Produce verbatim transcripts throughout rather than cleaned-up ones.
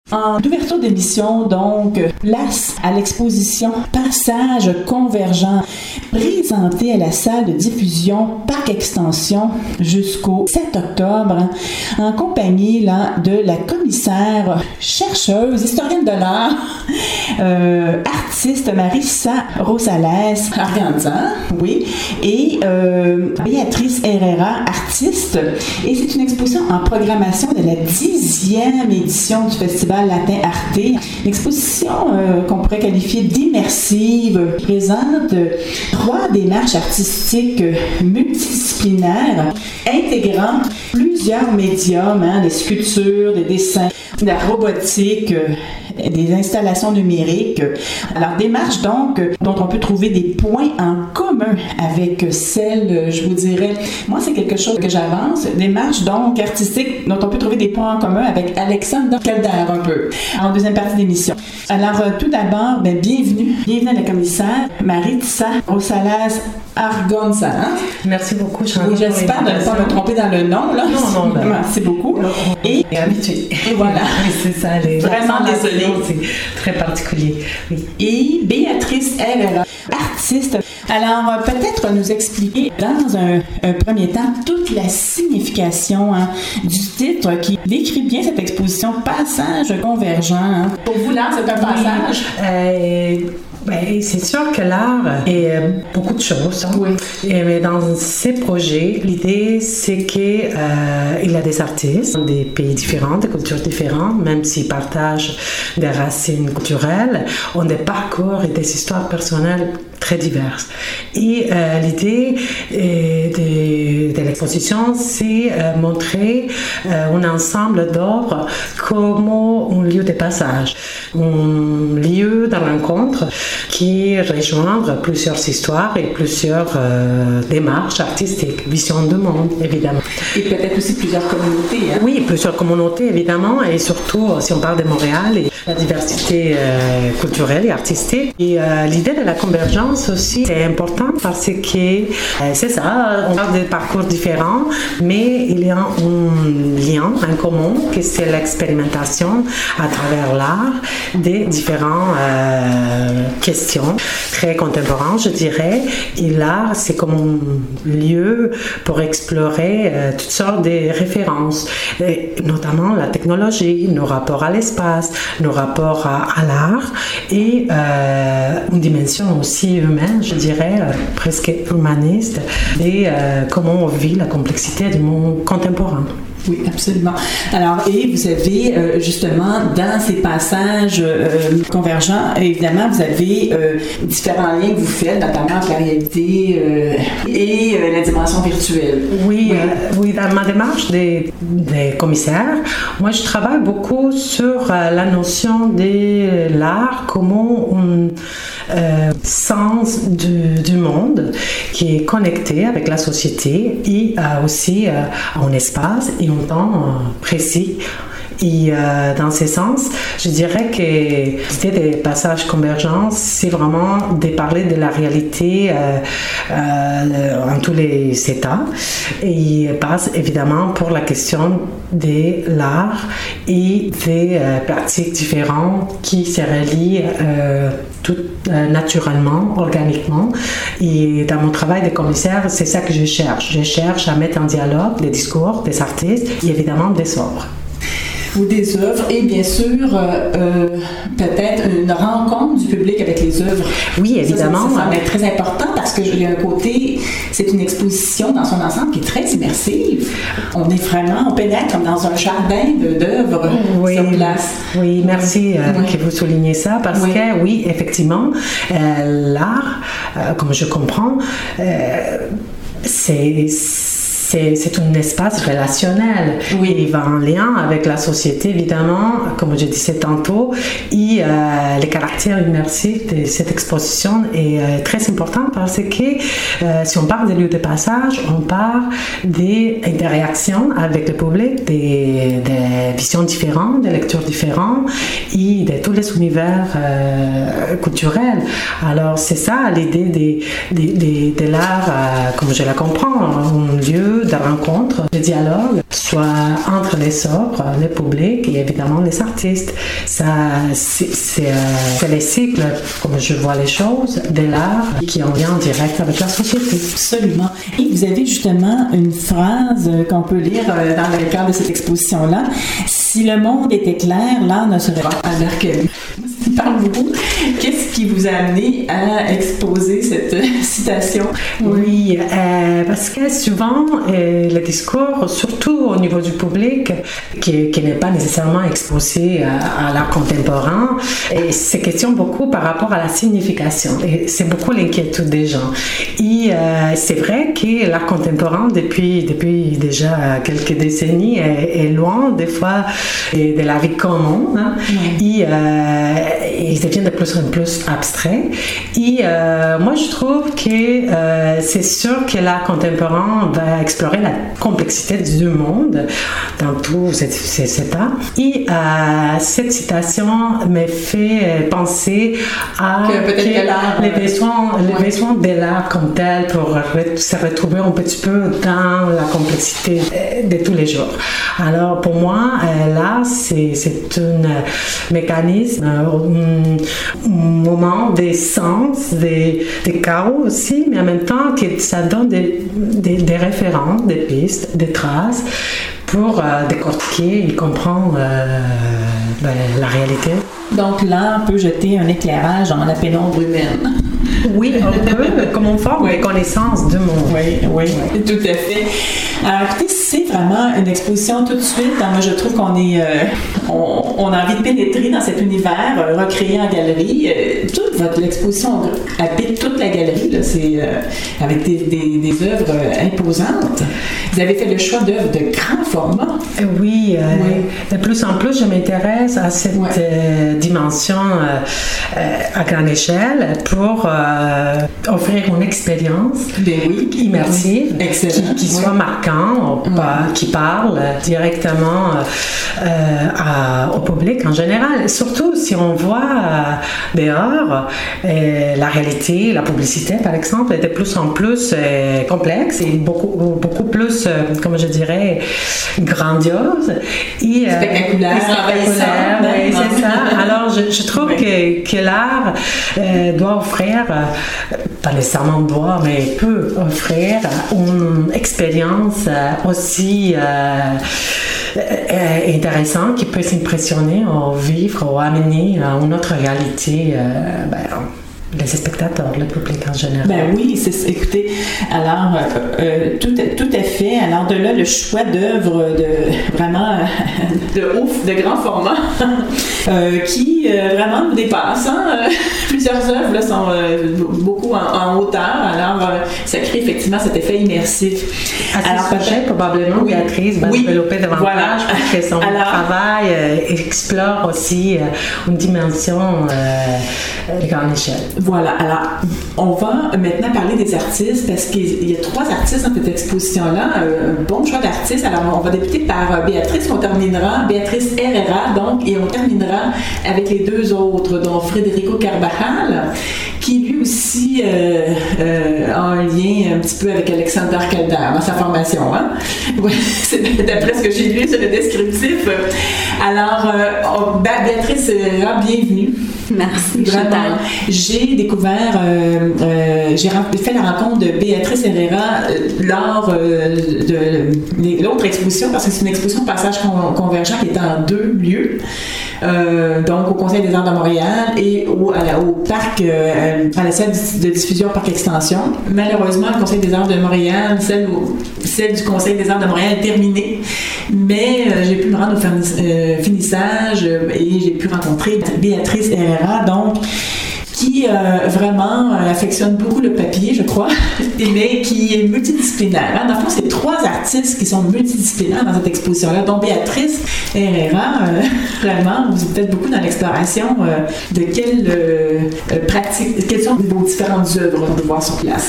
En ouverture d'émission, donc, place à l'exposition Passage convergent, présentée à la salle de diffusion Parc Extension jusqu'au sept octobre, en compagnie là, de la commissaire, chercheuse, historienne de l'art, euh, artiste Marissa Rosales Arganza, oui, et euh, Béatrice Herrera, artiste. Et c'est une exposition en programmation de la dixième édition du Festival Latin Arte. L'exposition euh, qu'on pourrait qualifier d'immersive présente euh, trois démarches artistiques euh, multidisciplinaires intégrant plusieurs médiums, hein, des sculptures, des dessins, de la robotique, euh, des installations numériques. Alors, démarche donc dont on peut trouver des points en commun avec celle, je vous dirais, moi c'est quelque chose que j'avance, démarche donc artistique dont on peut trouver des points en commun avec Alexandre Calder un peu, en deuxième partie d'émission. Alors, euh, tout d'abord, ben, bienvenue, bienvenue à la commissaire Marissa Rosales Arganza. Hein? Merci beaucoup, Chantal. Oui, j'espère de ne pas me tromper dans le nom, là. Non, non, ben, merci beaucoup. Et, et habitué. Et voilà. Oui, c'est ça, les vraiment désolée. C'est très particulier. Oui. Et Béatrice, elle, artiste. Alors, euh, peut-être nous expliquer dans un, un premier temps toute la signification hein, du titre qui décrit bien cette exposition Passage convergent. Hein. Pour vous, là, c'est un passage? Oui. Euh, Ben, c'est sûr que l'art est beaucoup de choses. Hein. Oui. Et, mais dans ces projets, l'idée, c'est qu'il euh, y a des artistes des pays différents, des cultures différentes, même s'ils partagent des racines culturelles, ont des parcours et des histoires personnelles très diverses. Et euh, l'idée de, de l'exposition, c'est euh, montrer euh, un ensemble d'œuvres comme un lieu de passage, un lieu de rencontre qui rejoindre plusieurs histoires et plusieurs euh, démarches artistiques, vision du monde, évidemment. Et peut-être aussi plusieurs communautés. Hein? Oui, plusieurs communautés, évidemment, et surtout, si on parle de Montréal, et la diversité euh, culturelle et artistique. Et euh, l'idée de la convergence aussi, c'est important parce que, euh, c'est ça, on parle de parcours différents, mais il y a un lien en commun, que c'est l'expérimentation à travers l'art des différentes euh, questions très contemporaines, je dirais. Et l'art, c'est comme un lieu pour explorer euh, toutes sortes de références, et notamment la technologie, nos rapports à l'espace, nos rapports à, à l'art et euh, une dimension aussi humaine, je dirais, euh, presque humaniste, et euh, comment on vit la complexité du monde contemporain. Oui, absolument. Alors, et vous avez euh, justement dans ces passages euh, convergents, évidemment, vous avez euh, différents liens que vous faites, notamment entre la réalité euh, et euh, la dimension virtuelle. Oui, oui. Euh, oui, dans ma démarche des, des commissaires, moi je travaille beaucoup sur euh, la notion de l'art, comment un euh, sens du, du monde qui est connecté avec la société et euh, aussi euh, un espace et un temps euh, précis. Et euh, dans ce sens, je dirais que l'idée des passages convergents, c'est vraiment de parler de la réalité euh, euh, en tous les états. Et il passe évidemment pour la question de l'art et des euh, pratiques différentes qui se relient euh, tout euh, naturellement, organiquement. Et dans mon travail de commissaire, c'est ça que je cherche. Je cherche à mettre en dialogue des discours, des artistes et évidemment des œuvres. Ou des œuvres et bien sûr euh, euh, peut-être une rencontre du public avec les œuvres. Oui, évidemment. Ça, ça, ça, ça très important parce que il y a un côté, c'est une exposition dans son ensemble qui est très immersive. On est vraiment, on pénètre comme dans un jardin d'œuvres oui, sur place. Oui, merci euh, oui. que vous soulignez ça parce oui. que oui, effectivement, euh, l'art, euh, comme je comprends, euh, c'est C'est, c'est un espace relationnel. Oui. Il va en lien avec la société, évidemment, comme je disais tantôt, et euh, le caractère immersif de cette exposition est euh, très important parce que euh, si on parle des lieux de passage, on parle des interactions avec le public, des, des visions différentes, des lectures différentes et de tous les univers euh, culturels. Alors, c'est ça l'idée de, de, de, de l'art, euh, comme je la comprends, un lieu lieu de rencontre, de dialogue, soit entre les œuvres, le public et évidemment les artistes. Ça, c'est, c'est, euh, c'est les cycles, comme je vois les choses, de l'art qui ont lien direct avec la société. Absolument. Et vous avez justement une phrase qu'on peut lire dans le cadre de cette exposition-là. Si le monde était clair, l'art ne serait pas. Alors que parle beaucoup. Qu'est-ce qui vous a amené à exposer cette citation? Oui, euh, parce que souvent, euh, le discours, surtout au niveau du public, qui, qui n'est pas nécessairement exposé à, à l'art contemporain, et c'est question beaucoup par rapport à la signification. Et c'est beaucoup l'inquiétude des gens. Et euh, c'est vrai que l'art contemporain, depuis, depuis déjà quelques décennies, est, est loin des fois de, de la vie commune. Hein? Mm. Et, euh, il devient de plus en plus abstrait. Et euh, moi, je trouve que euh, c'est sûr que l'art contemporain va explorer la complexité du monde dans tous ces, ces états. Et euh, cette citation me fait penser à que peut-être que l'art, les besoins, ouais. les besoins de l'art comme tel pour se retrouver un petit peu dans la complexité de tous les jours. Alors, pour moi, l'art, c'est, c'est un mécanisme, un, un moment des sens, des, des chaos aussi, mais en même temps que ça donne des, des, des références, des pistes, des traces pour euh, décortiquer et comprendre euh, ben, la réalité. Donc l'art peut jeter un éclairage dans la pénombre humaine. Oui, on peut, comme on forme oui. une connaissance du monde. Oui, oui, oui, tout à fait. Alors écoutez, c'est vraiment une exposition tout de suite. Moi, je trouve qu'on est, euh, on, on a envie de pénétrer dans cet univers euh, recréé en galerie. Euh, toute votre exposition habite toute la galerie. Là, c'est euh, avec des, des, des œuvres euh, imposantes. Vous avez fait le choix d'œuvres de grand format. Oui, euh, oui. De plus en plus, je m'intéresse à cette ouais. euh, dimension euh, euh, à grande échelle pour euh, offrir une expérience oui. immersive qui, qui soit oui. marquante, oui. qui parle directement euh, à, au public en général. Surtout si on voit euh, dehors euh, la réalité, la publicité par exemple, est de plus en plus euh, complexe et beaucoup, beaucoup plus, euh, comme je dirais, grandiose et euh, spectaculaire, spectaculaire oui, c'est ça. Alors je, je trouve oui. que, que l'art euh, doit offrir, euh, pas nécessairement doit, mais peut offrir une expérience euh, aussi euh, euh, intéressante qui peut s'impressionner ou vivre ou amener à une autre réalité. Euh, ben, les spectateurs, le public en général. Ben oui, c'est, écoutez, alors, euh, euh, tout, tout à fait. Alors, de là, le choix d'œuvres de vraiment de ouf, de grand format, euh, qui euh, vraiment nous dépassent. Hein? Plusieurs œuvres là, sont euh, beaucoup en, en hauteur, alors euh, ça crée effectivement cet effet immersif. À alors, peut-être, probablement, oui. Béatrice va oui. développer davantage voilà. parce que son alors, travail euh, explore aussi euh, une dimension euh, de grande échelle. Voilà, alors on va maintenant parler des artistes parce qu'il y a trois artistes dans cette exposition-là, un bon choix d'artistes. Alors on va débuter par Béatrice, on terminera, Béatrice Herrera, donc, et on terminera avec les deux autres, dont Federico Carvajal, qui lui aussi euh, euh, a un lien un petit peu avec Alexander Calder dans sa formation. Hein? Ouais, c'est, d'après ce que j'ai lu, c'est le descriptif. Alors, euh, on, Béatrice Herrera, bienvenue. Merci. Vraiment, j'ai découvert, euh, euh, j'ai fait la rencontre de Béatrice Herrera euh, lors euh, de, de l'autre exposition, parce que c'est une exposition Passage con, Convergent qui est en deux lieux, euh, donc au Conseil des arts de Montréal et au, à la, au parc, euh, à la salle de diffusion Parc Extension. Malheureusement, le Conseil des arts de Montréal, celle, au, celle du Conseil des arts de Montréal est terminée, mais euh, j'ai pu me rendre au euh, finissage euh, et j'ai pu rencontrer Béatrice Herrera, donc qui euh, vraiment euh, affectionne beaucoup le papier, je crois, mais qui est multidisciplinaire. Hein? Dans le fond, c'est trois artistes qui sont multidisciplinaires dans cette exposition-là, dont Béatrice Herrera, euh, vraiment, vous êtes beaucoup dans l'exploration euh, de quelles euh, pratiques, quelles sont vos différentes œuvres qu'on peut voir sur place.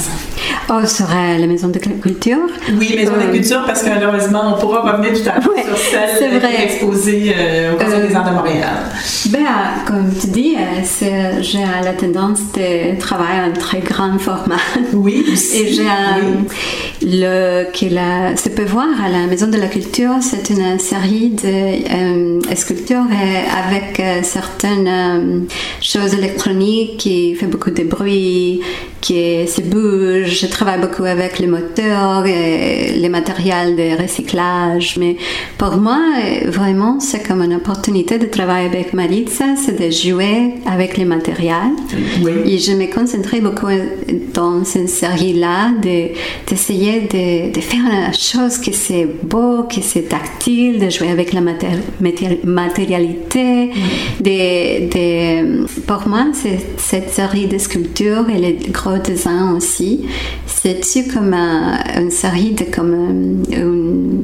Oh, sur euh, la Maison de la Culture. Oui, Maison euh, de la Culture, parce que malheureusement, on pourra revenir tout à l'heure ouais, sur celle qui est exposée euh, au Conseil euh, des arts de Montréal. Ben, comme tu dis, c'est, j'ai la tendance de travailler en très grand format. Oui, aussi. Et j'ai oui. le que la, se peut voir à la Maison de la Culture, c'est une série de euh, sculptures avec euh, certaines euh, choses électroniques qui fait beaucoup de bruit, qui se bouge. Je travaille beaucoup avec les moteurs et les matériels de recyclage. Mais pour moi, vraiment, c'est comme une opportunité de travailler avec Maritza, c'est de jouer avec les matériels. Oui. Et je me concentrais beaucoup dans cette série-là, de, d'essayer de, de faire une chose qui c'est beau, qui c'est tactile, de jouer avec la matéri- matéri- matérialité. Oui. De, de, pour moi, c'est, cette série de sculptures et les gros dessins aussi, c'est-tu comme un, une série de comme une,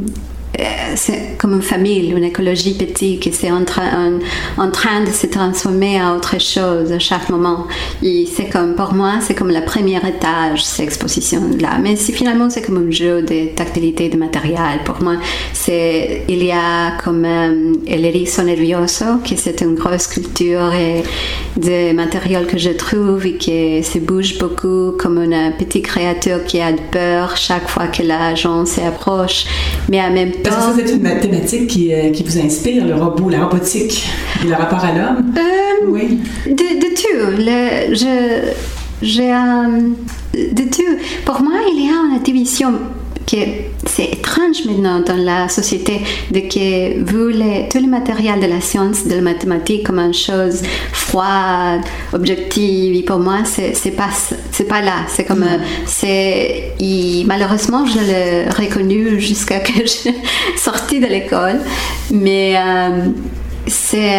c'est comme une famille, une écologie petite qui est en train, en, en train de se transformer à autre chose à chaque moment. Et c'est comme, pour moi, c'est comme le premier étage, cette exposition-là. Mais si finalement, c'est comme un jeu de tactilité, de matériel. Pour moi, c'est, il y a comme um, El Erizo Nervioso, qui c'est une grosse sculpture et de matériel que je trouve et qui se bouge beaucoup comme une petite créature qui a peur chaque fois que l'agent s'approche. Mais en même temps, parce que ça, c'est une thématique qui, euh, qui vous inspire, le robot, la robotique et le rapport à l'homme. Euh, oui. De, de tout. Le, je, j'ai, euh, de tout. Pour moi, il y a une division qui c'est étrange maintenant dans la société de que vu les, tous les matériels de la science, de la mathématique comme une chose froide, objective, et pour moi c'est, c'est pas c'est pas là, c'est comme mm. c'est et malheureusement je l'ai reconnu jusqu'à que je suis sortie de l'école, mais euh, c'est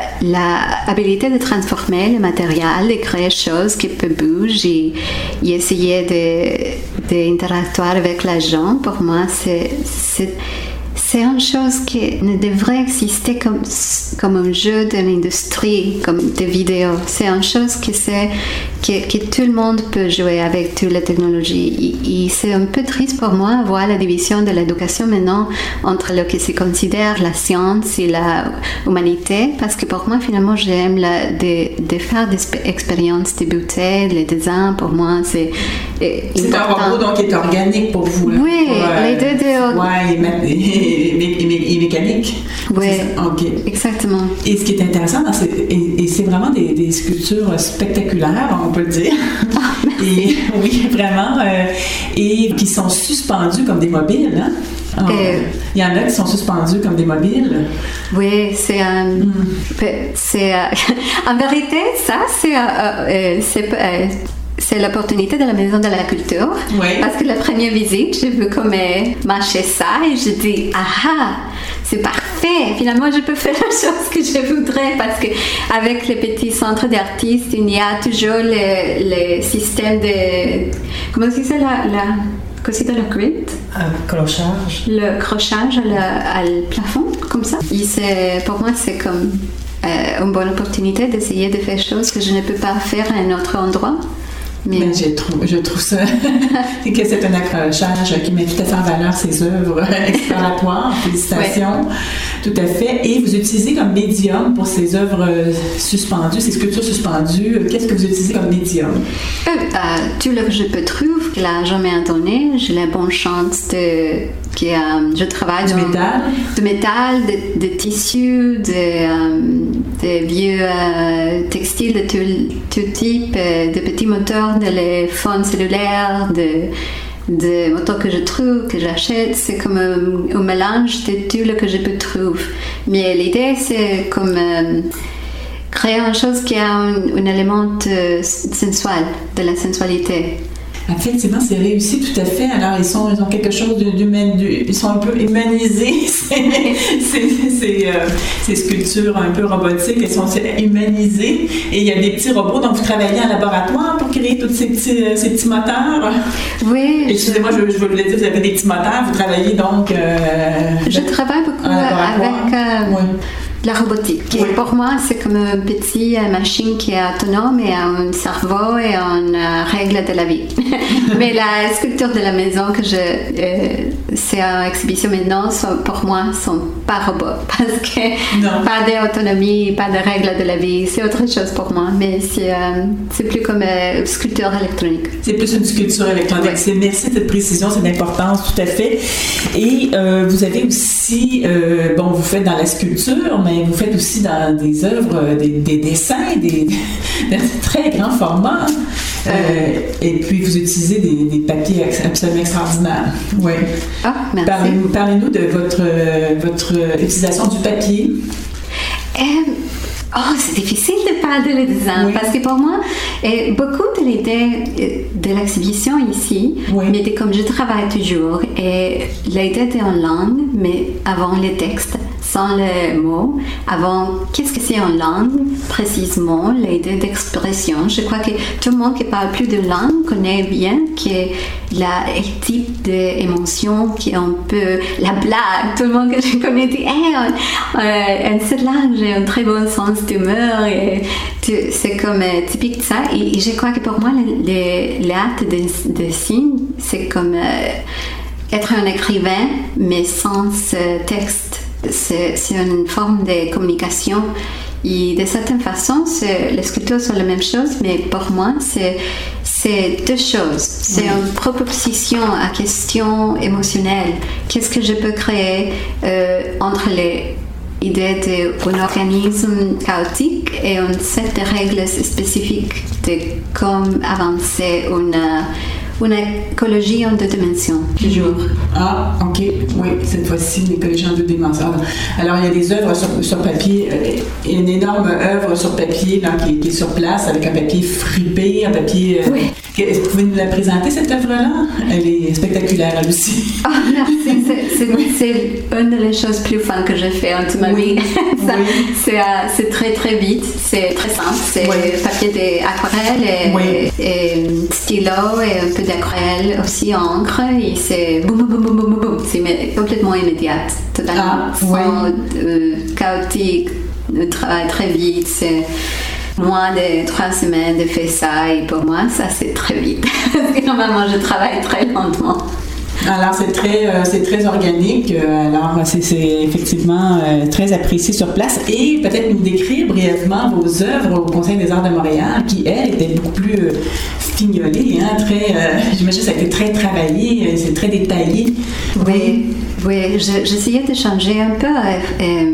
l'habilité de transformer le matériel, de créer des choses qui peuvent bouger et, et essayer de, d'interagir avec les gens. Pour moi, c'est, c'est, c'est une chose qui ne devrait exister comme, comme un jeu de l'industrie, comme des vidéos. C'est une chose qui c'est, que, que tout le monde peut jouer avec toutes les technologies. Et, et c'est un peu triste pour moi de voir la division de l'éducation maintenant entre ce qui se considère la science et l'humanité, parce que pour moi, finalement, j'aime la, de, de faire des expériences de beauté, les dessins, pour moi, c'est C'est important. Un robot donc qui est organique pour vous. Là, oui, pour, euh, les deux de... Oui, et, et, et, et mécanique. Oui, okay. Exactement. Et ce qui est intéressant, c'est, et, et c'est vraiment des, des sculptures spectaculaires, on peut le dire. Ah, et, oui, vraiment. Euh, et qui sont suspendues comme des mobiles, hein? Oh, euh, il y en a qui sont suspendus comme des mobiles. Oui, c'est un. Mm. C'est, euh, en vérité, ça, c'est. Euh, euh, c'est euh, c'est l'opportunité de la Maison de la Culture. Oui. Parce que la première visite, j'ai vu comme marcher ça et j'ai dit, ah ah, c'est parfait. Finalement, je peux faire la chose que je voudrais parce que avec les petits centres d'artistes, il y a toujours le, le système de. Comment c'est ça, la. la Qu'est-ce que c'est le grid? Un crochage. Le crochage à, la, à le plafond, comme ça. Et c'est, pour moi, c'est comme euh, une bonne opportunité d'essayer de faire des choses que je ne peux pas faire à un autre endroit. Mais... Ben, je, trouve, je trouve ça que c'est un accrochage qui met tout à fait en valeur ses œuvres exploratoires. Félicitations. Ouais. Tout à fait. Et vous utilisez comme médium pour ces œuvres suspendues, ces sculptures suspendues. Qu'est-ce que vous utilisez comme médium? Euh, euh, tout ce que je peux trouver, que là, jamais donné. J'ai la bonne chance de... Que, euh, je travaille du dans... métal? De métal, de, de tissus, de, euh, de vieux euh, textiles de tout, tout type, euh, de petits moteurs, de les phones cellulaires, de, de moteurs que je trouve, que j'achète. C'est comme un, un mélange de tout ce que je peux trouver. Mais l'idée, c'est comme euh, créer une chose qui a un, un élément euh, sensuel, de la sensualité. Effectivement, c'est réussi tout à fait. Alors, ils, sont, ils ont quelque chose d'humain, ils sont un peu humanisés. ces, ces, euh, ces sculptures un peu robotiques, elles sont humanisées. Et il y a des petits robots. Donc, vous travaillez en laboratoire pour créer tous ces petits, ces petits moteurs. Oui. Excusez-moi, je, je voulais dire, vous avez des petits moteurs. Vous travaillez donc... Euh, je travaille beaucoup avec... Euh, oui. La robotique. Oui. Pour moi, c'est comme une petite machine qui est autonome et a un cerveau et une règle de la vie. Mais la sculpture de la maison que je, euh, c'est en exhibition maintenant, sont, pour moi, sont pas robots parce que non. Pas d'autonomie, pas de règles de la vie, c'est autre chose pour moi. Mais c'est, euh, c'est plus comme euh, sculpture électronique. C'est plus une sculpture électronique. Ouais. C'est, merci de cette précision, c'est d'importance, tout à fait. Et euh, vous avez aussi, euh, bon, vous faites dans la sculpture, mais vous faites aussi dans des œuvres, des, des dessins, des, des très grands formats. Euh, et puis, vous utilisez des, des papiers absolument extraordinaires. Oui. Ah, merci. Parlez-nous, parlez-nous de votre, votre utilisation du papier. Euh, oh, c'est difficile de parler de design oui. Parce que pour moi, euh, beaucoup de l'idée de l'exhibition ici, oui. Mais de, comme je travaille toujours, et l'idée était en langue, mais avant les textes, sans les mots, avant qu'est-ce que c'est en langue, précisément, l'idée d'expression. Je crois que tout le monde qui parle plus de langue connaît bien que le type d'émotion qui est un peu la blague. Tout le monde que je connais dit hey, en, euh, en cette langue, j'ai un très bon sens d'humeur. Et tu, c'est comme euh, typique de ça. Et, et je crois que pour moi, l'art de, de signe, c'est comme euh, être un écrivain, mais sans euh, texte. C'est, c'est une forme de communication et de certaine façon c'est, les sculptures sont la même chose, mais pour moi c'est, c'est deux choses. C'est oui. Une proposition à question émotionnelle. Qu'est-ce que je peux créer euh, entre les idées d'un organisme chaotique et un set de règles spécifiques de comment avancer une une écologie en deux dimensions, toujours. Ah, ok, oui, cette fois-ci, une écologie en deux dimensions. Alors, il y a des œuvres sur, sur papier, euh, une énorme œuvre sur papier là, qui, qui est sur place, avec un papier fripé, un papier... Euh, oui. Que, vous pouvez nous la présenter, cette œuvre-là? Elle est spectaculaire, elle aussi. Ah, oh, merci. C'est, c'est, oui. c'est une des choses plus fun que j'ai fait en toute ma vie. Oui. Ça, oui. c'est, euh, c'est très, très vite. C'est très simple. C'est oui. Papier d'aquarelle et, oui. et, et stylo et un peu d'aquarelle aussi, encre. Et c'est boum, boum, boum, boum, boum, boum. C'est complètement immédiat. Totalement ah, sans, oui. euh, chaotique. Le travail très vite. C'est moins de trois semaines de faire ça. Et pour moi, ça, c'est très vite. Parce que normalement, je travaille très lentement. Alors, c'est très, euh, c'est très organique. Euh, alors, c'est, c'est effectivement euh, très apprécié sur place. Et peut-être nous décrire brièvement vos œuvres au Conseil des arts de Montréal, qui, elle, étaient beaucoup plus euh, fignolées. Hein, très, euh, j'imagine que ça a été très travaillé, c'est très détaillé. Oui, oui. Je, j'essayais de changer un peu euh, euh,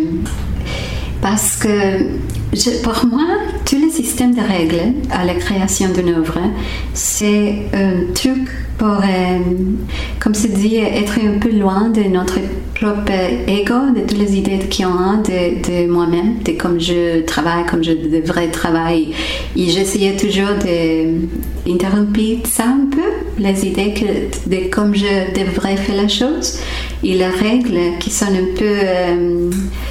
parce que Je, pour moi, tous les systèmes de règles à la création d'une œuvre, c'est un truc pour, euh, comme se dit, être un peu loin de notre propre ego, de toutes les idées qu'on a de, de moi-même, de comme je travaille, comme je devrais travailler. Et j'essayais toujours d'interrompre ça un peu, les idées que, de comme je devrais faire la chose, et les règles qui sont un peu... Euh,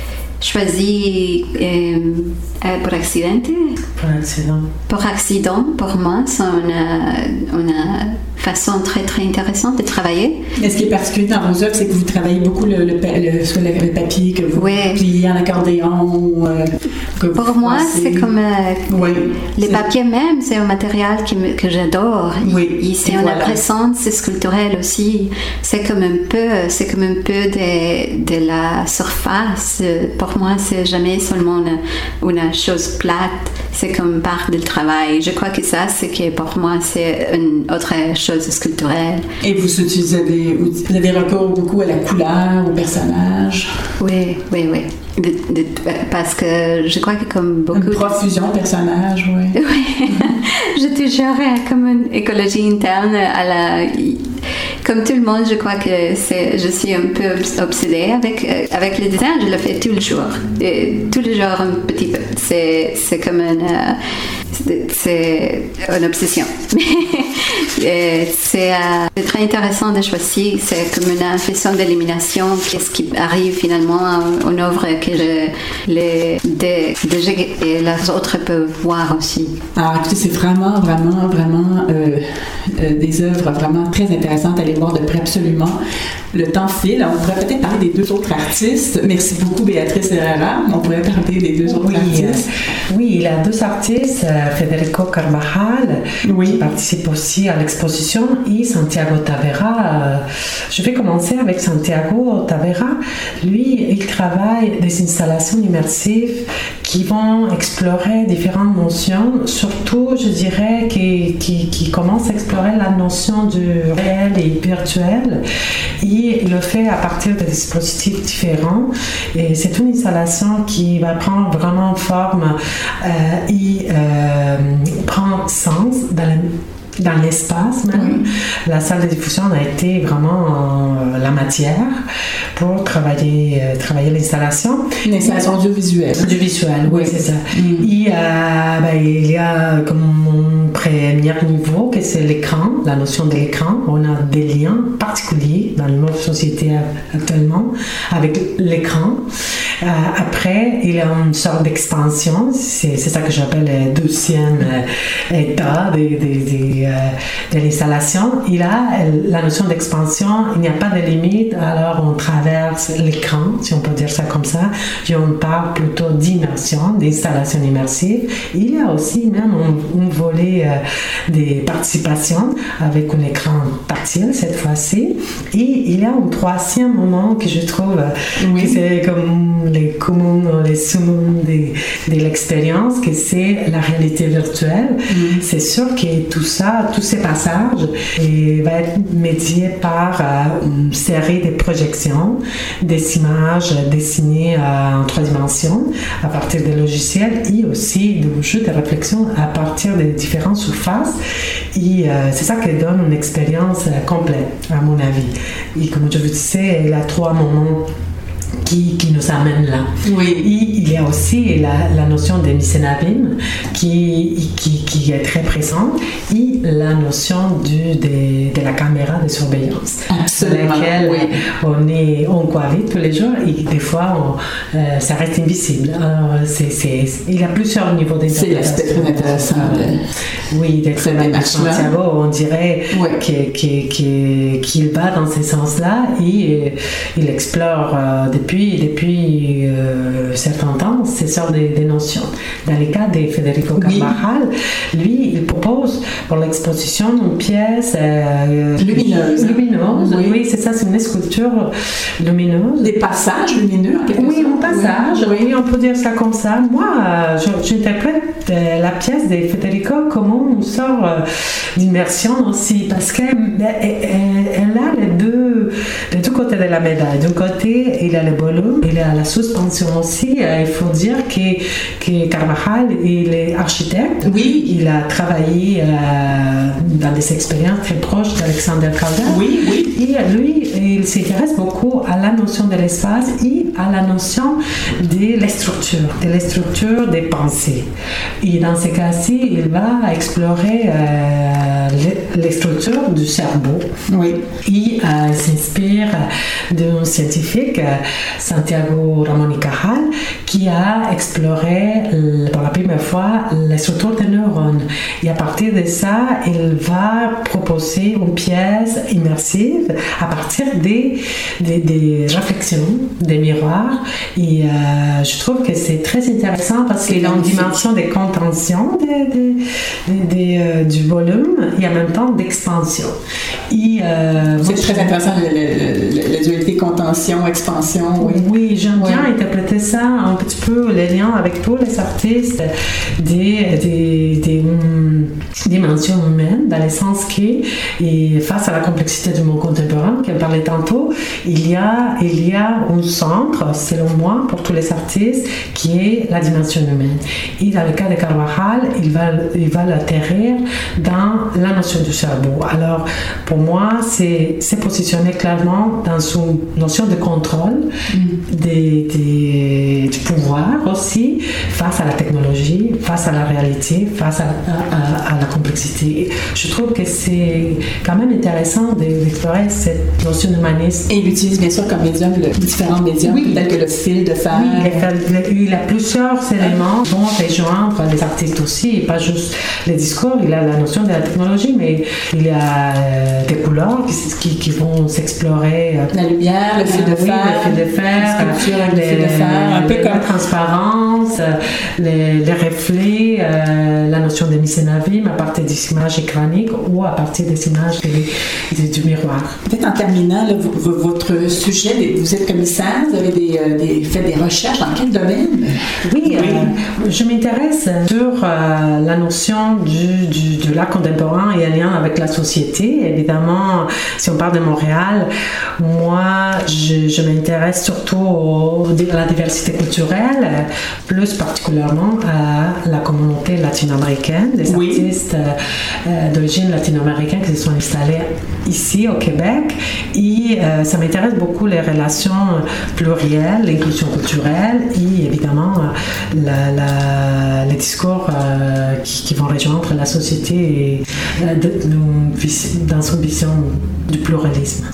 choisi euh, pour accident. Pour accident. Pour accident, pour moi, c'est une, une façon très très intéressante de travailler. Mais ce qui est particulier dans vos œuvres, c'est que vous travaillez beaucoup le, le, le, soit le, le papier que vous oui. pliez en accordéon. Euh, que pour vous moi, pensez. c'est comme euh, oui, les c'est... papiers même, c'est un matériel qui me, que j'adore. Oui. Et c'est et une voilà. présence sculpturelle aussi. C'est comme un peu, c'est comme un peu de, de la surface. Pour moi, c'est jamais seulement une, une chose plate. C'est comme part du travail. Je crois que ça, c'est que pour moi, c'est une autre chose sculpturelle. Et vous utilisez des, vous avez recours beaucoup à la couleur, au personnage. Oui, oui, oui. De, de, parce que je crois que comme beaucoup... Une profusion de personnages, oui. Oui. J'ai toujours comme une écologie interne à la... Comme tout le monde, je crois que c'est, je suis un peu obsédée avec, avec le design. Je le fais tous les jours. Et tous les jours, un petit peu. C'est, c'est comme une... C'est une obsession. c'est, c'est très intéressant de choisir. C'est comme une façon d'élimination. Qu'est-ce qui arrive finalement aux œuvres que je, les, des, des, et les autres peuvent voir aussi. Alors écoutez, c'est vraiment, vraiment, vraiment euh, euh, des œuvres vraiment très intéressantes à aller voir de près absolument. Le temps file. On pourrait peut-être parler des deux autres artistes. Merci beaucoup, Béatrice Herrera. On pourrait parler des deux oui, autres artistes. Euh, Oui, il y a deux artistes, Federico Carvajal, oui. qui participe aussi à l'exposition, et Santiago Tavera. Je vais commencer avec Santiago Tavera. Lui, il travaille des installations immersives qui vont explorer différentes notions, surtout, je dirais, qui, qui, qui commence à explorer la notion du réel et virtuel. Et il le fait à partir de dispositifs différents. Et c'est une installation qui va prendre vraiment forme euh, et euh, prendre sens dans la dans l'espace même. Oui. La salle de diffusion a été vraiment euh, la matière pour travailler, euh, travailler l'installation. Une installation audiovisuelle. Audiovisuelle, oui, oui, c'est ça. Mm. Et euh, ben, il y a comme mon premier niveau, que c'est l'écran, la notion de l'écran. On a des liens particuliers dans notre société actuellement avec l'écran. Euh, après, il y a une sorte d'expansion. C'est, c'est ça que j'appelle le deuxième euh, état de, de, de, euh, de l'installation. Il y a la notion d'expansion. Il n'y a pas de limite. Alors, on traverse l'écran, si on peut dire ça comme ça. Et on parle plutôt d'immersion, d'installation immersive. Il y a aussi même un, un volet euh, des participations avec un écran tactile cette fois-ci. Et il y a un troisième moment que je trouve oui. que c'est comme les communs, les summums de, de l'expérience, que c'est la réalité virtuelle. Mm. C'est sûr que tout ça, tous ces passages, et, va être médié par euh, une série de projections, des images dessinées euh, en trois dimensions à partir des logiciels et aussi de jeux de réflexion à partir des différentes surfaces. Et euh, c'est ça qui donne une expérience euh, complète, à mon avis. Et comme je vous disais, il y a trois moments Qui, qui nous amène là. Oui. Et il y a aussi la, la notion de Misenabim qui, qui, qui est très présente et la notion du, de, de la caméra de surveillance. Absolument. Dans laquelle oui. on, est, on cohabite tous les jours et des fois on, euh, ça reste invisible. Alors, c'est, c'est, il y a plusieurs niveaux d'interprétation. C'est l'aspect très intéressant. De... Oui, d'être avec Santiago, on dirait oui. qu'il, qu'il, qu'il va dans ce sens-là et euh, il explore euh, depuis, depuis euh, certains temps ces sortes de, de notions. Dans le cas de Federico Carvajal, oui. lui, il propose pour l'exposition une pièce euh, lumineuse. lumineuse. Oui. oui, c'est ça, c'est une sculpture lumineuse. Des passages lumineux. Oui, un passage, oui. oui, on peut dire ça comme ça. Moi, euh, j'interprète euh, la pièce de Federico comme une sorte euh, d'immersion aussi, parce qu'elle elle, elle a les deux, les deux côtés de la médaille. D'un côté, il y a le volume, il y a la suspension aussi. Euh, il faut dire que, que Carvajal, il est architecte. Oui. Il a travaillé euh, dans des expériences très proches d'Alexander Calder. Oui, oui. Et lui, il s'intéresse beaucoup à la notion de l'espace et à la notion de la structure, de la structure des pensées. Et dans ce cas-ci, il va explorer euh, les, les structures du cerveau. Oui. Et euh, s'inspire d'un scientifique, Santiago Ramón y Cajal, qui a exploré pour la première fois les structures des neurones. Et à partir de ça, il va proposer une pièce immersive à partir des, des, des réflexions, des miroirs. Et euh, je trouve que c'est très intéressant parce qu'il a une dimension de contention de, de, de, de, euh, du volume et en même temps d'expansion. Et, euh, c'est très intéressant, la dualité contention-expansion. Oui, oui j'aime oui. bien interpréter ça un petit peu, les liens avec tous les artistes des, des, des hum, dimensions humaines, dans le sens que, et face à la complexité du monde contemporain, qu'on parlait tantôt, il y a, il y a un centre, selon moi, pour tous les artistes, qui est la dimension humaine. Et dans le cas de Carvajal, il va, il va l'atterrir dans la notion du cerveau. Alors, pour moi, c'est, c'est positionné clairement dans une notion de contrôle, mm. des, des, du pouvoir aussi, face à la technologie, face à la réalité, face à, à, à la complexité. Je trouve que c'est quand même intéressant d'explorer cette notion d'humanisme. Et il utilise bien sûr comme médium le différents médiums. Oui, oui. tel que le fil de fer. Oui, il, a, il a plusieurs éléments qui vont rejoindre les artistes aussi, et pas juste les discours. Il a la notion de la technologie, mais il y a euh, des couleurs qui, qui, qui vont s'explorer. La lumière, le fil de oui, fer, le fil de fer, les, le fil de fer, un peu comme la transparence, les, les reflets, euh, la notion de mise en abîme à partir des images écraniques ou à partir des images des, du miroir. Peut-être en terminant, là, v- votre sujet, vous êtes commissaire, vous avez des, euh, des, fait des recherches dans quel domaine? Oui, oui. Euh, je m'intéresse sur euh, la notion du, du, de l'art contemporain et en lien avec la société. Évidemment, si on parle de Montréal, moi, je, je m'intéresse surtout au, à la diversité culturelle, plus particulièrement à la communauté latino-américaine, des oui. artistes euh, d'origine latino-américaine qui se sont installés ici au Québec. Et euh, ça m'intéresse beaucoup les relations plurielles, l'inclusion culturelle et évidemment la, la, les discours euh, qui, qui vont rejoindre la société et, euh, de, de, dans son vision du pluralisme.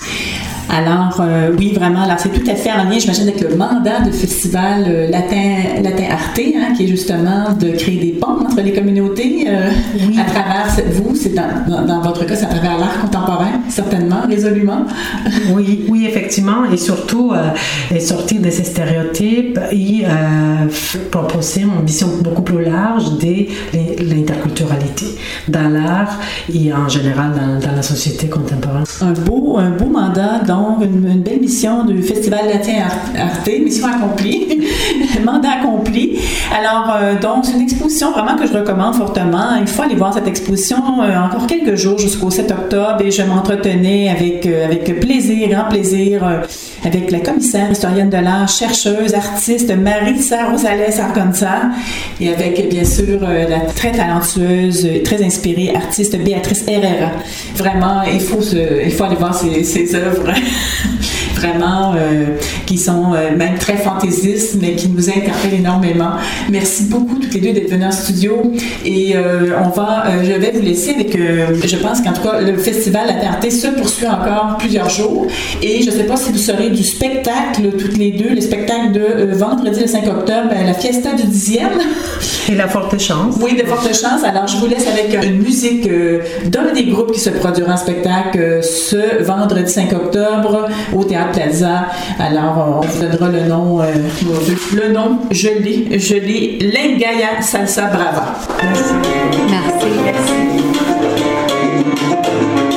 Alors, euh, oui, vraiment, alors c'est tout à fait en lien, j'imagine, avec le mandat du festival euh, Latin, Latin Arte, hein, qui est justement de créer des ponts entre les communautés euh, oui. à travers, cette, vous, c'est dans, dans, dans votre cas, c'est à travers l'art contemporain, certainement, résolument. Oui, oui, effectivement, et surtout, euh, sortir de ces stéréotypes et euh, proposer une vision beaucoup plus large de l'interculturalité dans l'art et en général dans, dans la société contemporaine. Un beau, un beau mandat, donc une, une belle mission du Festival Latin Arte, mission accomplie, mandat accompli. Alors, euh, donc, c'est une exposition vraiment que je recommande fortement. Il faut aller voir cette exposition euh, encore quelques jours jusqu'au sept octobre et je m'entretenais avec, euh, avec plaisir, grand plaisir, euh, avec la commissaire historienne de l'art, chercheuse, artiste Marisa Rosales Argonza et avec, bien sûr, euh, la très talentueuse et très inspirée artiste Béatrice Herrera. Vraiment, il faut, se, il faut aller voir ses, ses œuvres. Vraiment, euh, qui sont euh, même très fantaisistes, mais qui nous interpellent énormément. Merci beaucoup toutes les deux d'être venues en studio. Et euh, on va, euh, je vais vous laisser avec, euh, je pense qu'en tout cas, le festival Latin Arte se poursuit encore plusieurs jours. Et je ne sais pas si vous serez du spectacle, toutes les deux, le spectacle de euh, vendredi le cinq octobre, la fiesta du dixième. Et la forte chance. Oui, de forte chance. Alors, je vous laisse avec une musique euh, d'un des groupes qui se produira en spectacle euh, ce vendredi cinq octobre au Théâtre Plaza. Alors, on vous donnera le nom, euh, le nom, je l'ai, je l'ai, Lengaya Salsa Brava. Merci. Merci. Merci.